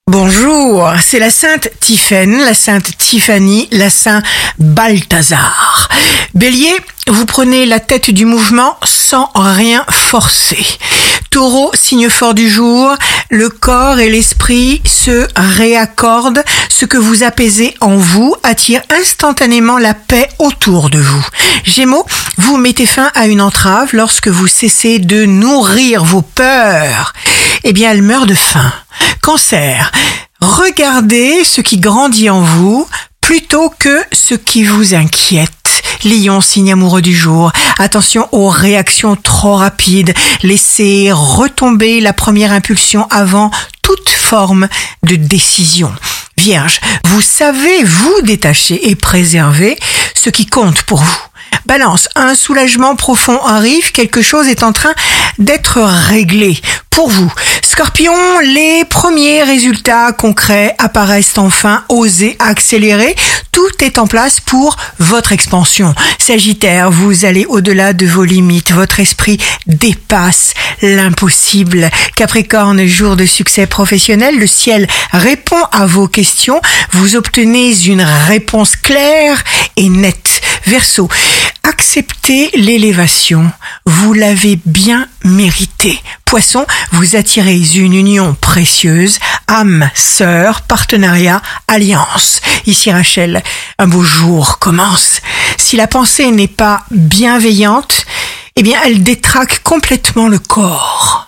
Bonjour, c'est la sainte Tiphaine, la sainte Tiffany, la saint Balthazar. Bélier, vous prenez la tête du mouvement sans rien forcer. Taureau, signe fort du jour, le corps et l'esprit se réaccordent. Ce que vous apaisez en vous attire instantanément la paix autour de vous. Gémeaux, vous mettez fin à une entrave lorsque vous cessez de nourrir vos peurs. Eh bien, elles meurent de faim. Cancer, regardez ce qui grandit en vous plutôt que ce qui vous inquiète. Lion, signe amoureux du jour. Attention aux réactions trop rapides. Laissez retomber la première impulsion avant toute forme de décision. Vierge, vous savez vous détacher et préserver ce qui compte pour vous. Balance, un soulagement profond arrive, quelque chose est en train d'être réglé pour vous. Scorpion, les premiers résultats concrets apparaissent enfin, osez accélérer, tout est en place pour votre expansion. Sagittaire, vous allez au-delà de vos limites, votre esprit dépasse l'impossible. Capricorne, jour de succès professionnel, le ciel répond à vos questions, vous obtenez une réponse claire et nette. Verseau, acceptez l'élévation, vous l'avez bien mérité. Poisson, vous attirez une union précieuse, âme, sœur, partenariat, alliance. Ici Rachel, un beau jour commence. Si la pensée n'est pas bienveillante, eh bien elle détraque complètement le corps.